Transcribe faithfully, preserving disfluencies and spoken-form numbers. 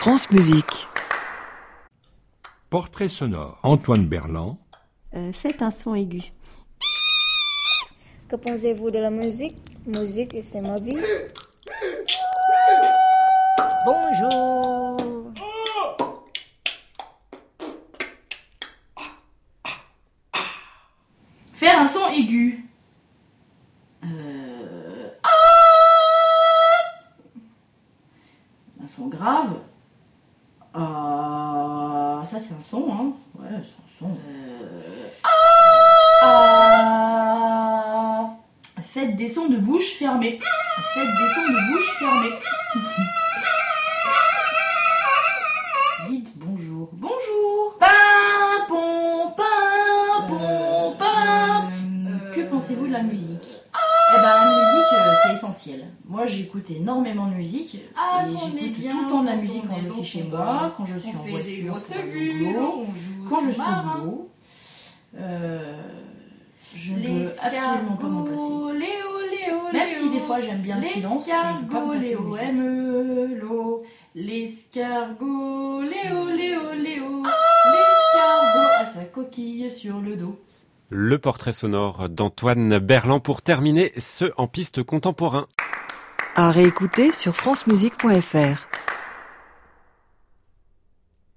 France Musique. Portrait sonore. Antoine Berland. Euh, faites un son aigu. Que pensez-vous de la musique? Musique, c'est ma vie. Bonjour. Faire un son aigu. Euh... Ah un son grave. Ah, ça c'est un son, hein. Ouais, c'est un son. Euh... Ah Faites des sons de bouche fermée. Faites des sons de bouche fermée. Dites bonjour. Bonjour. Pimpon, pimpon, pimpon. Euh, que pensez-vous de la musique? Eh ben la musique euh, c'est essentiel. Moi j'écoute énormément de musique Ah, et j'écoute tout le temps de la musique quand je suis chez moi, quand je suis en voiture, quand je vais au boulot, quand je suis au boulot. Euh, je ne peux absolument pas m'en passer. Léo, Léo, Même si des fois j'aime bien le silence, je ne peux pas me passer de musique. Léo, l'escargot, Léo, Léo, Léo, L'escargot a sa coquille sur le dos. Le portrait sonore d'Antoine Berland pour terminer ce En Piste Contemporain. À réécouter sur francemusique point f r.